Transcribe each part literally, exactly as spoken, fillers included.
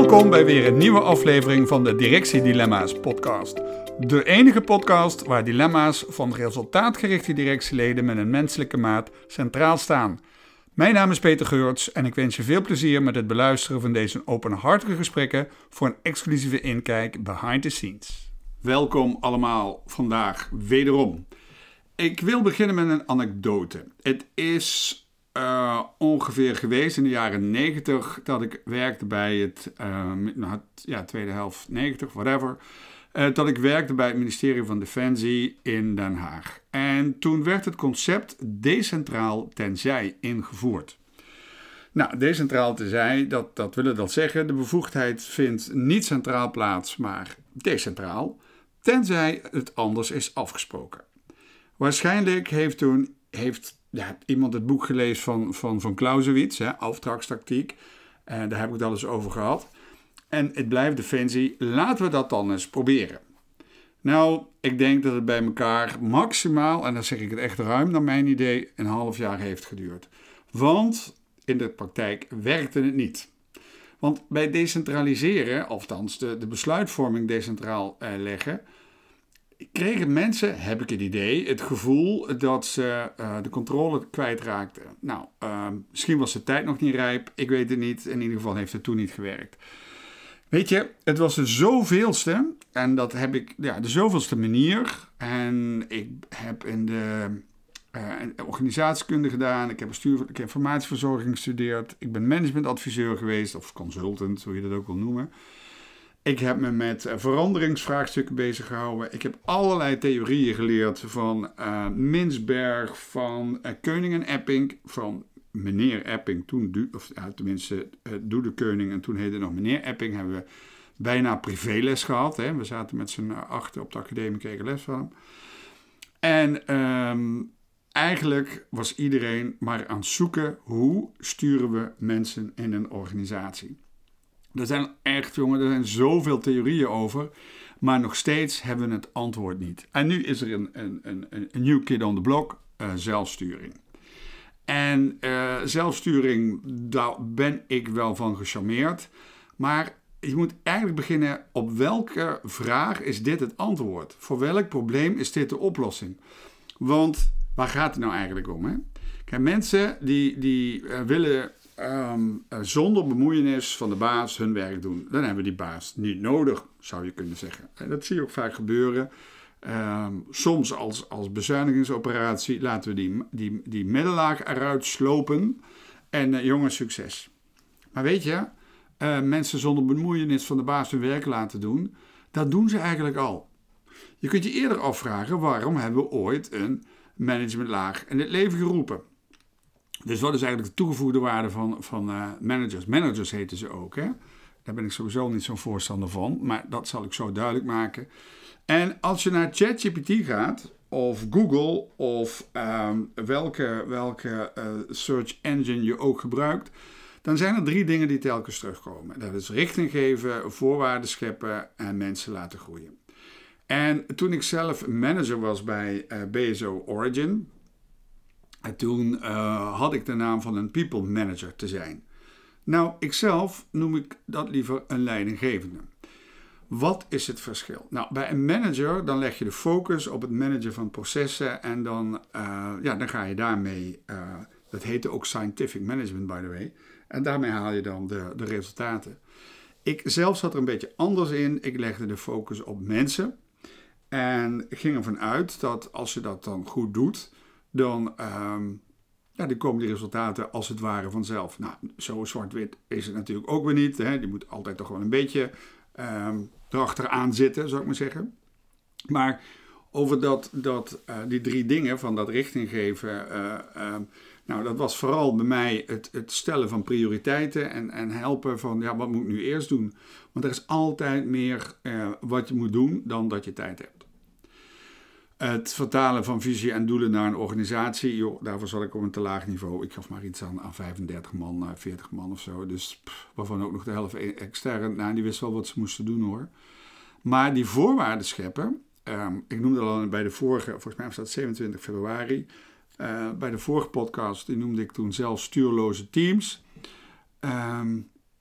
Welkom bij weer een nieuwe aflevering van de Directiedilemma's podcast. De enige podcast waar dilemma's van resultaatgerichte directieleden met een menselijke maat centraal staan. Mijn naam is Peter Geurts en ik wens je veel plezier met het beluisteren van deze openhartige gesprekken voor een exclusieve inkijk behind the scenes. Welkom allemaal vandaag wederom. Ik wil beginnen met een anekdote. Het is uh, ongeveer geweest in de jaren negentig dat ik werkte bij het, uh, nou, ja, tweede helft negentig, whatever. Uh, dat ik werkte bij het ministerie van Defensie in Den Haag. En toen werd het concept decentraal tenzij ingevoerd. Nou, decentraal tenzij, dat, dat wil dat zeggen, de bevoegdheid vindt niet centraal plaats, maar decentraal, tenzij het anders is afgesproken. Waarschijnlijk heeft toen heeft, ja, iemand het boek gelezen van, van, van Clausewitz, hè, Auftragstactiek, en daar heb ik het al eens over gehad. En het blijft Defensie, laten we dat dan eens proberen. Nou, ik denk dat het bij elkaar maximaal, en dan zeg ik het echt ruim naar mijn idee, een half jaar heeft geduurd. Want in de praktijk werkte het niet. Want bij decentraliseren, althans de, de besluitvorming decentraal eh, leggen, kregen mensen, heb ik het idee, het gevoel dat ze uh, de controle kwijtraakten. Nou, uh, misschien was de tijd nog niet rijp, ik weet het niet. In ieder geval heeft het toen niet gewerkt. Weet je, het was de zoveelste, en dat heb ik, ja, de zoveelste manier. En ik heb in de uh, organisatiekunde gedaan, ik heb bestuurlijke informatieverzorging gestudeerd, ik ben managementadviseur geweest, of consultant, hoe je dat ook wil noemen. Ik heb me met uh, veranderingsvraagstukken bezig gehouden. Ik heb allerlei theorieën geleerd van uh, Mintzberg, van uh, Koenig en Epping, van meneer Epping, toen, of ja, tenminste uh, Doede Koenig en toen heette het nog meneer Epping, hebben we bijna privéles gehad. Hè? We zaten met z'n achter op de academie, kregen les van hem. En um, eigenlijk was iedereen maar aan het zoeken, hoe sturen we mensen in een organisatie. Er zijn echt, jongen, er zijn zoveel theorieën over, maar nog steeds hebben we het antwoord niet. En nu is er een, een, een, een new kid on the block, uh, zelfsturing. En uh, zelfsturing, daar ben ik wel van gecharmeerd. Maar je moet eigenlijk beginnen, op welke vraag is dit het antwoord? Voor welk probleem is dit de oplossing? Want waar gaat het nou eigenlijk om? Hè? Kijk, mensen die, die uh, willen um, uh, zonder bemoeienis van de baas hun werk doen. Dan hebben we die baas niet nodig, zou je kunnen zeggen. En dat zie je ook vaak gebeuren. Um, soms als, als bezuinigingsoperatie laten we die, die, die middenlaag eruit slopen en uh, jongens, succes. Maar weet je, uh, mensen zonder bemoeienis van de baas hun werk laten doen, dat doen ze eigenlijk al. Je kunt je eerder afvragen, waarom hebben we ooit een managementlaag in het leven geroepen? Dus wat is eigenlijk de toegevoegde waarde van, van uh, managers? Managers heten ze ook, hè? Daar ben ik sowieso niet zo'n voorstander van, maar dat zal ik zo duidelijk maken. En als je naar ChatGPT gaat, of Google, of um, welke, welke uh, search engine je ook gebruikt, dan zijn er drie dingen die telkens terugkomen. Dat is richting geven, voorwaarden scheppen en mensen laten groeien. En toen ik zelf manager was bij uh, B S O Origin, en toen uh, had ik de naam van een people manager te zijn. Nou, ikzelf noem ik dat liever een leidinggevende. Wat is het verschil? Nou, bij een manager dan leg je de focus op het managen van processen en dan, uh, ja, dan ga je daarmee, uh, dat heette ook scientific management by the way, en daarmee haal je dan de, de resultaten. Ik zelf zat er een beetje anders in. Ik legde de focus op mensen en ging ervan uit dat als je dat dan goed doet, dan, um, ja, dan komen die resultaten als het ware vanzelf. Nou, zo zwart-wit is het natuurlijk ook weer niet. Hè? Je moet altijd toch wel een beetje um, erachteraan zitten, zou ik maar zeggen. Maar over dat, dat, uh, die drie dingen van dat richting geven, uh, uh, nou, dat was vooral bij mij het, het stellen van prioriteiten en, en helpen van, ja, wat moet ik nu eerst doen? Want er is altijd meer uh, wat je moet doen dan dat je tijd hebt. Het vertalen van visie en doelen naar een organisatie, joh, daarvoor zat ik op een te laag niveau. Ik gaf maar iets aan, aan vijfendertig man, veertig man of zo. Dus pff, waarvan ook nog de helft extern. Nou, die wist wel wat ze moesten doen hoor. Maar die voorwaarden scheppen, um, ik noemde al bij de vorige, volgens mij was dat zevenentwintig februari. Uh, bij de vorige podcast, die noemde ik toen zelf stuurloze teams. Um,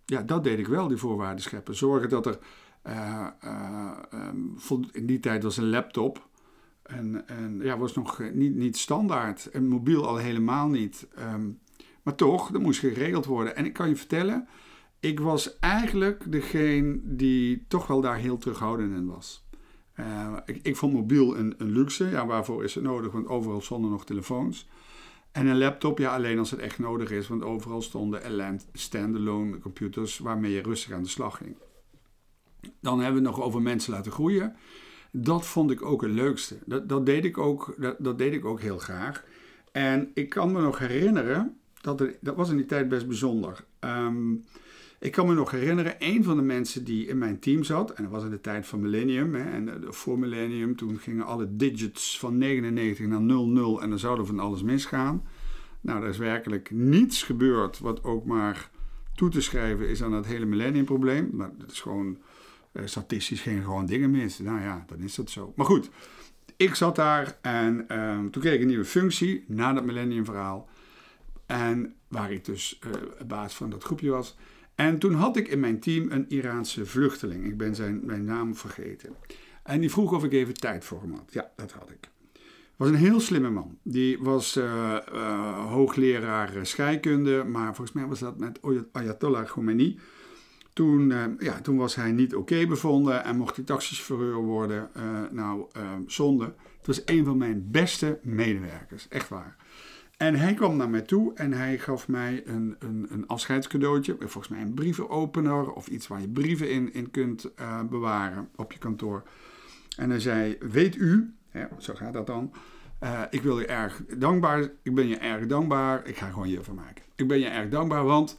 ja, dat deed ik wel, die voorwaarden scheppen. Zorgen dat er, uh, uh, um, in die tijd was een laptop. En, en ja, was nog niet, niet standaard. En mobiel al helemaal niet. Um, maar toch, dat moest geregeld worden. En ik kan je vertellen, ik was eigenlijk degene die toch wel daar heel terughoudend in was. Uh, ik, ik vond mobiel een, een luxe. Ja, waarvoor is het nodig? Want overal stonden nog telefoons. En een laptop, ja, alleen als het echt nodig is. Want overal stonden standalone computers waarmee je rustig aan de slag ging. Dan hebben we het nog over mensen laten groeien. Dat vond ik ook het leukste. Dat, dat, deed, ik ook, dat, dat deed ik ook heel graag. En ik kan me nog herinneren, dat, er, dat was in die tijd best bijzonder. Um, ik kan me nog herinneren, een van de mensen die in mijn team zat, en dat was in de tijd van Millennium, hè, en voor Millennium, toen gingen alle digits van negenennegentig naar nul nul en dan zou er van alles misgaan. Nou, er is werkelijk niets gebeurd wat ook maar toe te schrijven is aan het hele Millennium probleem. Maar dat is gewoon... Statistisch gingen gewoon dingen mis. Nou ja, dan is dat zo. Maar goed, ik zat daar en um, toen kreeg ik een nieuwe functie na dat Millennium verhaal. En waar ik dus uh, baas van dat groepje was. En toen had ik in mijn team een Iraanse vluchteling. Ik ben zijn mijn naam vergeten. En die vroeg of ik even tijd voor hem had. Ja, dat had ik. Was een heel slimme man. Die was uh, uh, hoogleraar scheikunde. Maar volgens mij was dat met Ayatollah Khomeini. Toen, uh, ja, toen was hij niet oké bevonden en mocht hij taxichauffeur worden. Uh, nou, uh, zonde. Het was een van mijn beste medewerkers, echt waar. En hij kwam naar mij toe en hij gaf mij een, een, een afscheidscadeautje. Volgens mij een brievenopener of iets waar je brieven in, in kunt uh, bewaren op je kantoor. En hij zei, weet u, hè, zo gaat dat dan. Uh, ik wil je erg dankbaar, ik ben je erg dankbaar. Ik ga gewoon hiervan maken. Ik ben je erg dankbaar, want...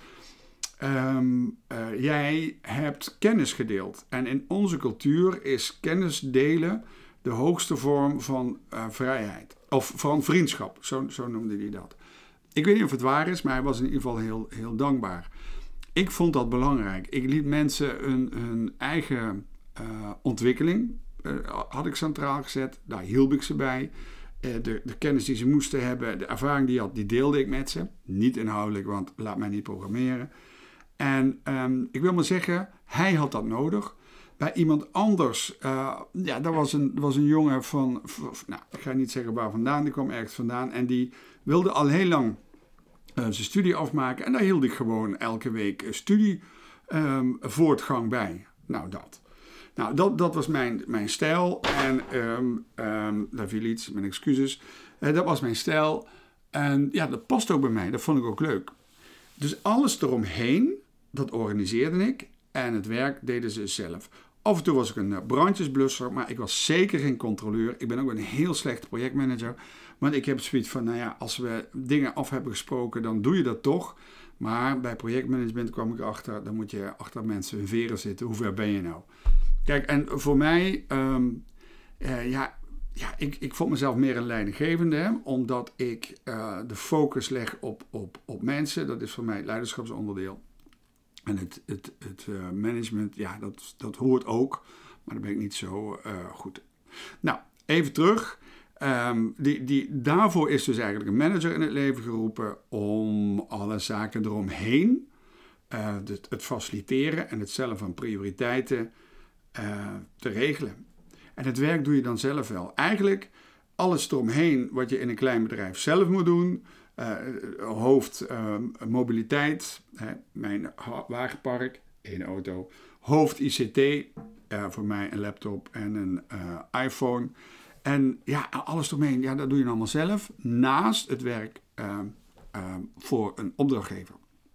Um, uh, jij hebt kennis gedeeld. En in onze cultuur is kennis delen de hoogste vorm van uh, vrijheid. Of van vriendschap, zo, zo noemde hij dat. Ik weet niet of het waar is, maar hij was in ieder geval heel, heel dankbaar. Ik vond dat belangrijk. Ik liet mensen hun, hun eigen uh, ontwikkeling, uh, had ik centraal gezet. Daar hielp ik ze bij. Uh, de, de kennis die ze moesten hebben, de ervaring die je had, die deelde ik met ze. Niet inhoudelijk, want laat mij niet programmeren. En um, ik wil maar zeggen, hij had dat nodig. Bij iemand anders, uh, ja, dat was een, was een jongen van, van, nou, ik ga niet zeggen waar vandaan, die kwam ergens vandaan. En die wilde al heel lang uh, zijn studie afmaken. En daar hield ik gewoon elke week studie um, voortgang bij. Nou, dat. Nou, dat, dat was mijn, mijn stijl. En um, um, daar viel iets, mijn excuses. Uh, dat was mijn stijl. En ja, dat past ook bij mij. Dat vond ik ook leuk. Dus alles eromheen, dat organiseerde ik. En het werk deden ze zelf. Af en toe was ik een brandjesblusser, maar ik was zeker geen controleur. Ik ben ook een heel slechte projectmanager. Want ik heb zoiets van, nou ja, als we dingen af hebben gesproken, dan doe je dat toch. Maar bij projectmanagement kwam ik achter, dan moet je achter mensen hun veren zitten. Hoe ver ben je nou? Kijk, en voor mij, um, uh, ja, ja ik, ik vond mezelf meer een leidinggevende, hè, omdat ik uh, de focus leg op, op, op mensen. Dat is voor mij het leiderschapsonderdeel. En het, het, het uh, management, ja, dat, dat hoort ook, maar daar ben ik niet zo uh, goed. Nou, even terug. Um, die, die, daarvoor is dus eigenlijk een manager in het leven geroepen om alle zaken eromheen, uh, het, het faciliteren en het stellen van prioriteiten uh, te regelen. En het werk doe je dan zelf wel. Eigenlijk alles eromheen wat je in een klein bedrijf zelf moet doen. Uh, hoofd uh, mobiliteit, hè, mijn wagenpark, één auto. Hoofd I C T, uh, voor mij een laptop en een uh, iPhone. En ja, alles eromheen, ja, dat doe je allemaal zelf. Naast het werk uh, uh, voor een opdrachtgever.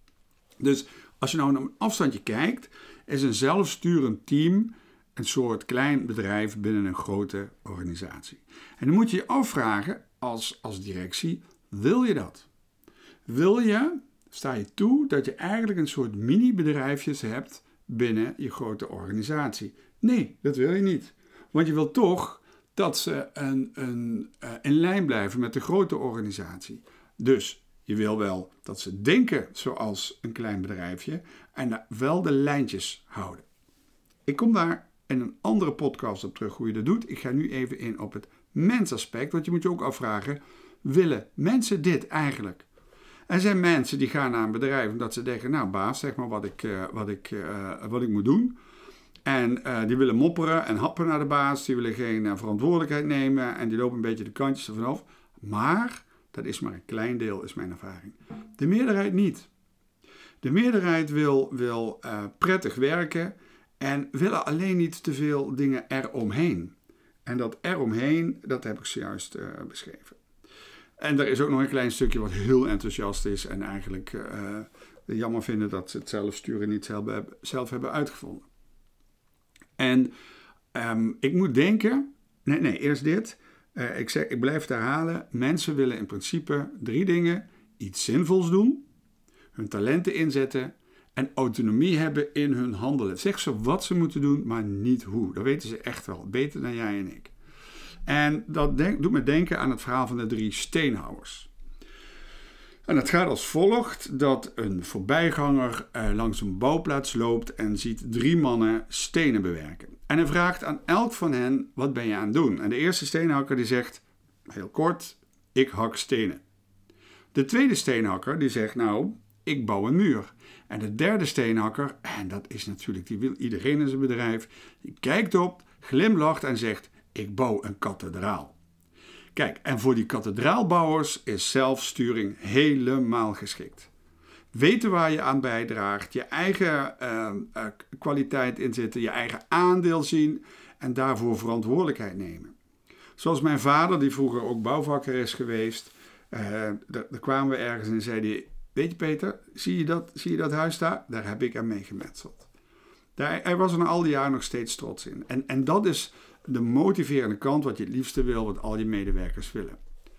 Dus als je nou naar een afstandje kijkt, is een zelfsturend team een soort klein bedrijf binnen een grote organisatie. En dan moet je je afvragen als, als directie, wil je dat? Wil je, sta je toe dat je eigenlijk een soort mini-bedrijfjes hebt binnen je grote organisatie? Nee, dat wil je niet. Want je wil toch dat ze een, een, uh, in lijn blijven met de grote organisatie. Dus je wil wel dat ze denken zoals een klein bedrijfje en wel de lijntjes houden. Ik kom daar in een andere podcast op terug hoe je dat doet. Ik ga nu even in op het mensaspect, want je moet je ook afvragen, willen mensen dit eigenlijk? Er zijn mensen die gaan naar een bedrijf omdat ze denken, nou baas, zeg maar wat ik, uh, wat ik, uh, wat ik moet doen. En uh, die willen mopperen en happen naar de baas. Die willen geen uh, verantwoordelijkheid nemen. En die lopen een beetje de kantjes ervan af. Maar dat is maar een klein deel, is mijn ervaring. De meerderheid niet. De meerderheid wil, wil uh, prettig werken. En willen alleen niet te veel dingen eromheen. En dat eromheen, dat heb ik zojuist uh, beschreven. En er is ook nog een klein stukje wat heel enthousiast is. En eigenlijk uh, jammer vinden dat ze het zelfsturen niet zelf, zelf hebben uitgevonden. En um, ik moet denken, nee, nee, eerst dit. Uh, ik, zeg, ik blijf het herhalen. Mensen willen in principe drie dingen. Iets zinvols doen, hun talenten inzetten en autonomie hebben in hun handelen. Zeg ze wat ze moeten doen, maar niet hoe. Dat weten ze echt wel, beter dan jij en ik. En dat denk, doet me denken aan het verhaal van de drie steenhouwers. En het gaat als volgt dat een voorbijganger uh, langs een bouwplaats loopt en ziet drie mannen stenen bewerken. En hij vraagt aan elk van hen, wat ben je aan het doen? En de eerste steenhakker die zegt, heel kort, ik hak stenen. De tweede steenhakker die zegt, nou, ik bouw een muur. En de derde steenhakker, en dat is natuurlijk, die wil iedereen in zijn bedrijf, die kijkt op, glimlacht en zegt, ik bouw een kathedraal. Kijk, en voor die kathedraalbouwers is zelfsturing helemaal geschikt. Weten waar je aan bijdraagt, je eigen uh, uh, kwaliteit inzetten, je eigen aandeel zien en daarvoor verantwoordelijkheid nemen. Zoals mijn vader, die vroeger ook bouwvakker is geweest, uh, daar, daar kwamen we ergens en zei hij, weet je Peter, zie je dat, zie je dat huis daar? Daar heb ik aan meegemetseld. Daar, hij was er na al die jaren nog steeds trots in. En, en dat is de motiverende kant wat je het liefste wil, wat al je medewerkers willen.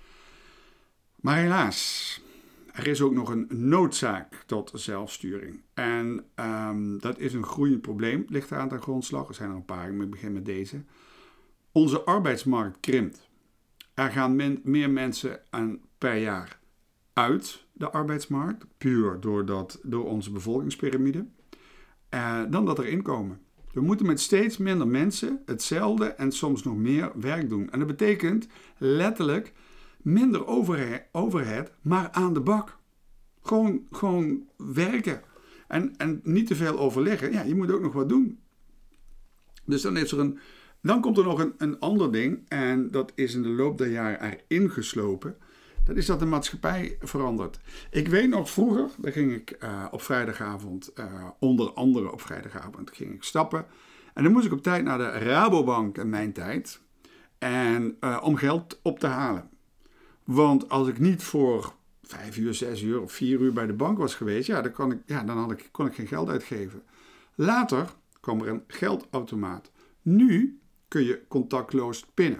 Maar helaas, er is ook nog een noodzaak tot zelfsturing. En um, dat is een groeiend probleem, ligt er aan ten grondslag. Er zijn er een paar, ik begin met deze. Onze arbeidsmarkt krimpt. Er gaan men, meer mensen aan per jaar uit de arbeidsmarkt, puur door, dat, door onze bevolkingspyramide, uh, dan dat er inkomen. We moeten met steeds minder mensen hetzelfde en soms nog meer werk doen. En dat betekent letterlijk minder overhead, overhead maar aan de bak. Gewoon, gewoon werken. En, en niet te veel overleggen. Ja, je moet ook nog wat doen. Dus dan, is er een, dan komt er nog een, een ander ding. En dat is in de loop der jaren erin geslopen. Dat is dat de maatschappij verandert. Ik weet nog vroeger, daar ging ik uh, op vrijdagavond, uh, onder andere op vrijdagavond, ging ik stappen. En dan moest ik op tijd naar de Rabobank in mijn tijd. En uh, om geld op te halen. Want als ik niet voor vijf uur, zes uur of vier uur bij de bank was geweest, ja, dan, kon ik, ja, dan had ik, kon ik geen geld uitgeven. Later kwam er een geldautomaat. Nu kun je contactloos pinnen.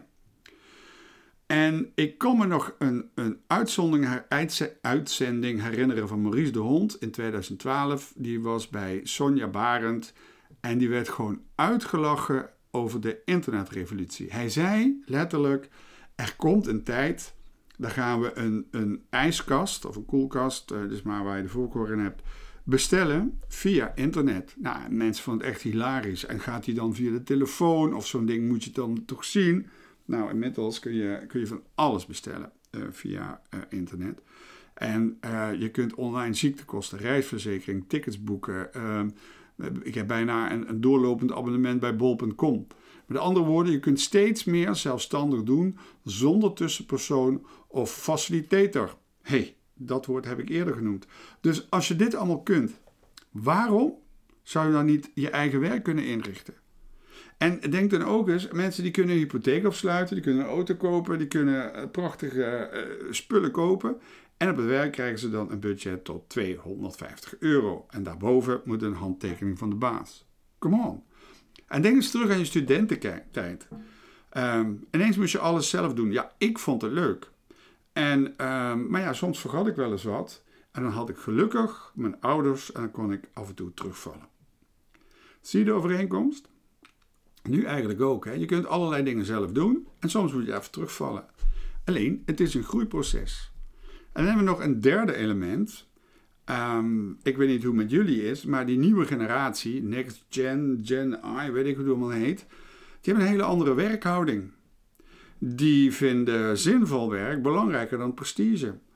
En ik kan me nog een, een uitzending, uitzending herinneren van Maurice de Hond in tweeduizend twaalf. Die was bij Sonja Barend en die werd gewoon uitgelachen over de internetrevolutie. Hij zei letterlijk, er komt een tijd, daar gaan we een, een ijskast of een koelkast, dus maar waar je de voorkeur in hebt, bestellen via internet. Nou, mensen vonden het echt hilarisch. En gaat die dan via de telefoon of zo'n ding moet je dan toch zien? Nou, inmiddels kun je, kun je van alles bestellen uh, via uh, internet. En uh, je kunt online ziektekosten, reisverzekering, tickets boeken. Uh, ik heb bijna een, een doorlopend abonnement bij bol punt com. Met andere woorden, je kunt steeds meer zelfstandig doen zonder tussenpersoon of facilitator. Hé, hey, dat woord heb ik eerder genoemd. Dus als je dit allemaal kunt, waarom zou je dan niet je eigen werk kunnen inrichten? En denk dan ook eens, mensen die kunnen een hypotheek afsluiten, die kunnen een auto kopen, die kunnen prachtige uh, spullen kopen. En op het werk krijgen ze dan een budget tot tweehonderdvijftig euro. En daarboven moet een handtekening van de baas. Come on. En denk eens terug aan je studententijd. Um, ineens moest je alles zelf doen. Ja, ik vond het leuk. En, um, maar ja, soms vergat ik wel eens wat. En dan had ik gelukkig mijn ouders en dan kon ik af en toe terugvallen. Zie je de overeenkomst? Nu eigenlijk ook. Hè? Je kunt allerlei dingen zelf doen en soms moet je even terugvallen. Alleen, het is een groeiproces. En dan hebben we nog een derde element. Um, ik weet niet hoe het met jullie is, maar die nieuwe generatie, Next Gen, Gen I, weet ik hoe het allemaal heet, die hebben een hele andere werkhouding. Die vinden zinvol werk belangrijker dan prestige.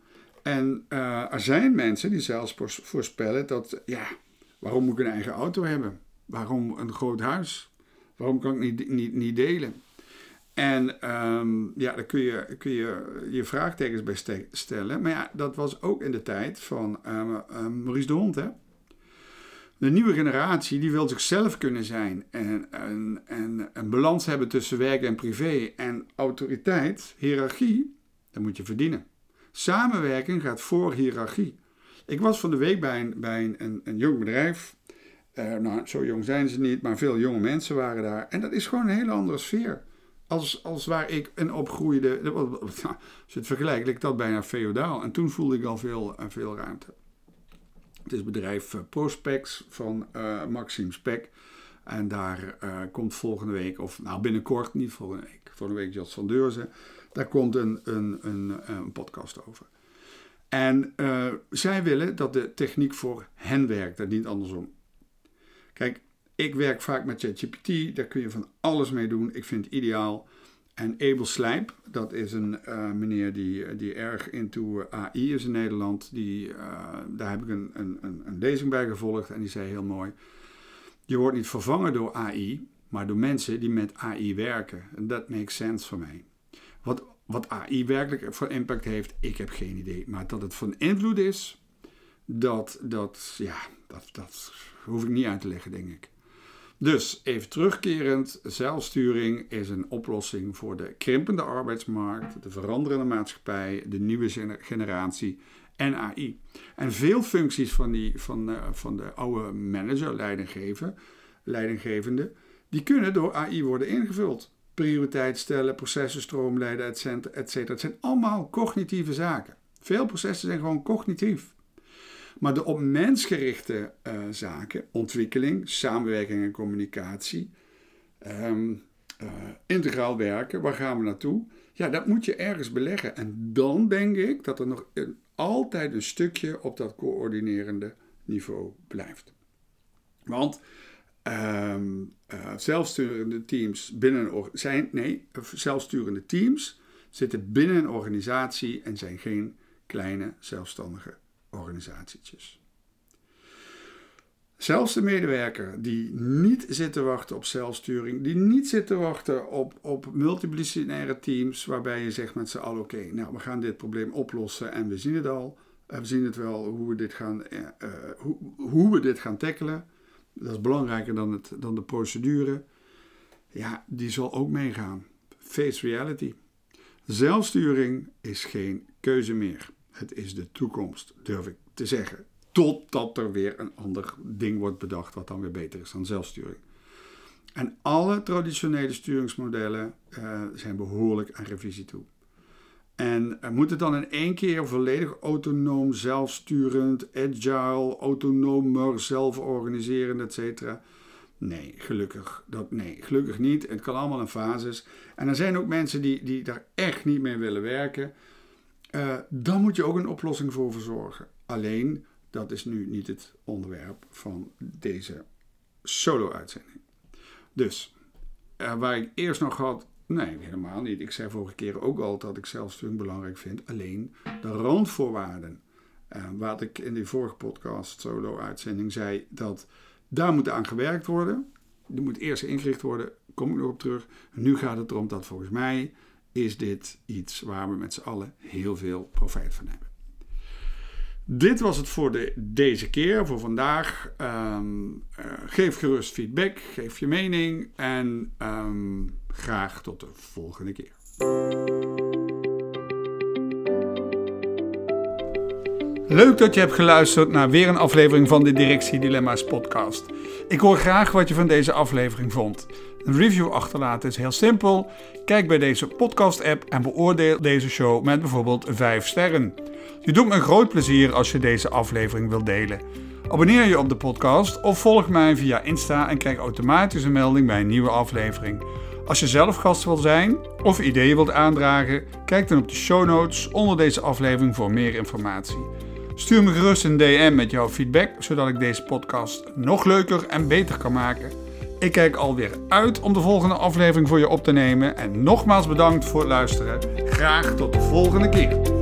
En uh, er zijn mensen die zelfs voorspellen dat, ja, waarom moet ik een eigen auto hebben? Waarom een groot huis? Waarom kan ik niet, niet, niet delen? En um, ja, daar kun je, kun je je vraagtekens bij ste- stellen. Maar ja, dat was ook in de tijd van uh, uh, Maurice de Hond, hè. De nieuwe generatie die wil zichzelf kunnen zijn en, en, en een balans hebben tussen werk en privé. En autoriteit, hiërarchie, dat moet je verdienen. Samenwerking gaat voor hiërarchie. Ik was van de week bij een, bij een, een, een jong bedrijf. Uh, nou, zo jong zijn ze niet, maar veel jonge mensen waren daar. En dat is gewoon een hele andere sfeer. Als, als waar ik een opgroeide, als je het vergelijkt, lijkt dat bijna feodaal. En toen voelde ik al veel, uh, veel ruimte. Het is het bedrijf uh, Prospex van uh, Maxime Spek. En daar uh, komt volgende week, of nou binnenkort, niet volgende week, volgende week Jos van Deurzen. Daar komt een, een, een, een podcast over. En uh, zij willen dat de techniek voor hen werkt en niet andersom. Kijk, ik werk vaak met ChatGPT, daar kun je van alles mee doen. Ik vind het ideaal. En Abel Slijp, dat is een uh, meneer die, die erg into A I is in Nederland. Die, uh, daar heb ik een, een, een lezing bij gevolgd en die zei heel mooi: je wordt niet vervangen door A I, maar door mensen die met A I werken. En dat makes sense voor mij. Wat, wat A I werkelijk voor impact heeft, ik heb geen idee. Maar dat het van invloed is, dat, dat, ja, dat, dat hoef ik niet uit te leggen, denk ik. Dus, even terugkerend, zelfsturing is een oplossing voor de krimpende arbeidsmarkt, de veranderende maatschappij, de nieuwe generatie en A I. En veel functies van, die, van, uh, van de oude manager, leidinggever, leidinggevende, die kunnen door A I worden ingevuld. Prioriteit stellen, processen stroomleiden, et cetera, et cetera. Het zijn allemaal cognitieve zaken. Veel processen zijn gewoon cognitief. Maar de op mens gerichte uh, zaken, ontwikkeling, samenwerking en communicatie, um, uh, integraal werken, waar gaan we naartoe? Ja, dat moet je ergens beleggen. En dan denk ik dat er nog een, altijd een stukje op dat coördinerende niveau blijft. Want um, uh, zelfsturende teams binnen een zijn, nee, zelfsturende teams zitten binnen een organisatie en zijn geen kleine zelfstandige organisatietjes. Zelfs de medewerker die niet zit te wachten op zelfsturing, die niet zit te wachten op, op multidisciplinaire teams, waarbij je zegt met z'n allen, oké, okay, nou we gaan dit probleem oplossen en we zien het al, we zien het wel hoe we dit gaan, uh, hoe, hoe we dit gaan tackelen. Dat is belangrijker dan, het, dan de procedure. Ja, die zal ook meegaan. Face reality. Zelfsturing is geen keuze meer. Het is de toekomst, durf ik te zeggen. Totdat er weer een ander ding wordt bedacht wat dan weer beter is dan zelfsturing. En alle traditionele sturingsmodellen uh, zijn behoorlijk aan revisie toe. En uh, moet het dan in één keer volledig autonoom, zelfsturend, agile, autonomer, zelforganiserend, et cetera? Nee, gelukkig, dat, nee, gelukkig niet. Het kan allemaal in fases. En er zijn ook mensen die, die daar echt niet mee willen werken. Uh, dan moet je ook een oplossing voor verzorgen. Alleen, dat is nu niet het onderwerp van deze solo-uitzending. Dus, uh, waar ik eerst nog had, nee, helemaal niet. Ik zei vorige keer ook al dat ik zelfsturing belangrijk vind. Alleen de randvoorwaarden, uh, wat ik in die vorige podcast, solo-uitzending, zei, dat daar moet aan gewerkt worden. Die moet eerst ingericht worden, kom ik nog op terug. Nu gaat het erom dat volgens mij is dit iets waar we met z'n allen heel veel profijt van hebben. Dit was het voor de, deze keer, voor vandaag. Um, uh, geef gerust feedback, geef je mening en um, graag tot de volgende keer. Leuk dat je hebt geluisterd naar weer een aflevering van de Directie Dilemma's podcast. Ik hoor graag wat je van deze aflevering vond. Een review achterlaten is heel simpel. Kijk bij deze podcast-app en beoordeel deze show met bijvoorbeeld vijf sterren. Je doet me een groot plezier als je deze aflevering wilt delen. Abonneer je op de podcast of volg mij via Insta en krijg automatisch een melding bij een nieuwe aflevering. Als je zelf gast wil zijn of ideeën wilt aandragen, kijk dan op de show notes onder deze aflevering voor meer informatie. Stuur me gerust een D M met jouw feedback, zodat ik deze podcast nog leuker en beter kan maken. Ik kijk alweer uit om de volgende aflevering voor je op te nemen. En nogmaals bedankt voor het luisteren. Graag tot de volgende keer.